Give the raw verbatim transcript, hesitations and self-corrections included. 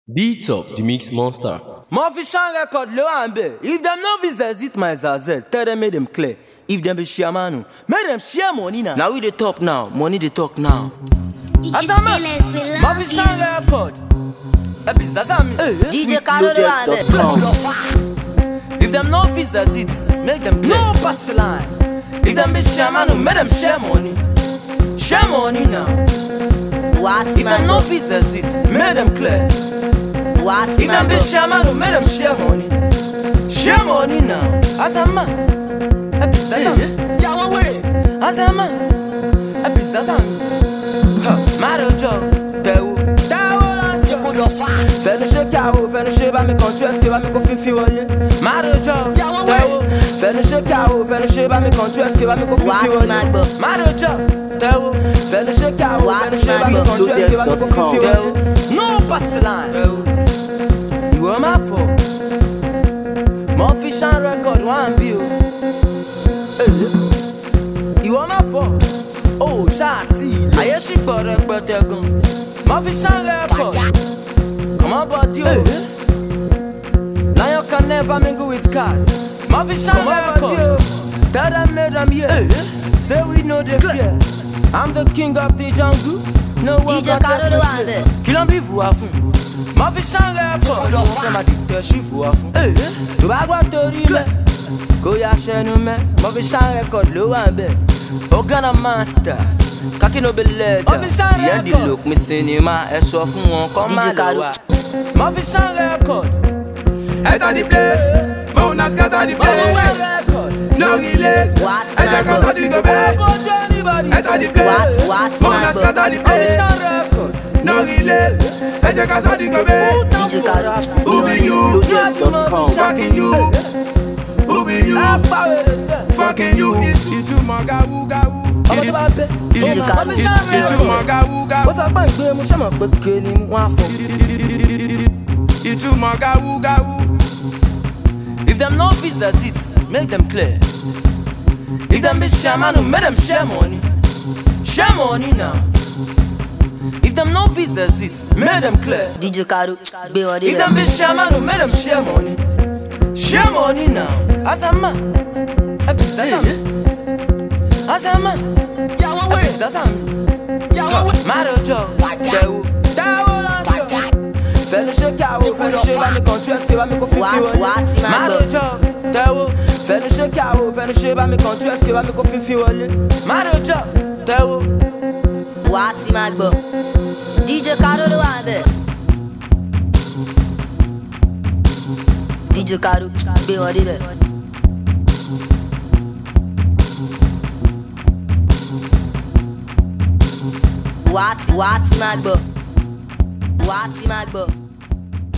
Beats of the Mix Monster. Mofishan record low and be. If them no visit my Zazel, tell them make them clear. If them be share manu, make them share money now. Now we the talk now, money they talk now. Azama, Mofishan record. Epi Zazami, D J Caro low and be. If them no visit, make them clear. No pass the line. If them be share manu, make them share money. Share money now. What If them no visit, make them clear. What If them be share manu, make them share money. Share money now. Azama, Epi Zazami. Yeah, one way. Azama, Epi Zazami. Mario Joe, Tewo, Tewo, Tu coules au phare. fais le jeu carreau, fais le jeu, va me quand tu es, va me confier fiole. Mario Joe, Tewo, fais le jeu carreau, fais le jeu, va me quand tu es, va me confier fiole. Mario Joe, Tewo, fais le jeu carreau, fais le jeu, va me quand tu es, va me confier fiole. No pass the line. You were my fault. Mofishan record one view. You were my fault. Oh, Shati, I hear she got a better gun. Mofishan record. Come on, buddy. Lion can never mingle with cats. Mofishan record. Tell them, made them here. Say we know the fear. I'm the king of the jungle. No one D J Caro low and be. Kill and be fou à fond. Mofishan record. C'est ma dictature, je suis fou à fond. Tu vas voir te rime. Koya chenu me. Mofishan record low and be. Organa master. Kaki no be led. Yeah, the look me cinema. Et so fun won come D J Caro. Mofishan record. Enter the place. Mona scatter the place. No release. What Enter man, cause the go back. Enter the place. What, what, Mona man, scatter the place. No release. Enter cause the go back. D J Caro, Who be you? Fucking you. Who be you? Fucking you. Itu maga wuga wu. D J Caro. Itu maga wuga wu. What's up, my girl? I'm sure I'm getting one for. Itu maga wuga wu. If them no visit, make them clear. If them be share manu, make them share money. Share money now. If them no visit, make them clear. D J Caro, be what it If them be share manu, make them share money. Share money now. Azama, Epi Zazami. Azama, Yeah, one way. Epi Zazami. Yeah, one way. Mario Joe, Tewo, Tewo, fais le jeu carreau, fais le jeu, va me quand tu es, va me confier fiole. Mario Joe, Tewo, fais le jeu carreau, fais le jeu, va me quand tu es, va me confier fiole. Mario Joe, Tewo. What Magbo. D J Caro low and be. D J Caro, be what it be. What, what Magbo. What Magbo.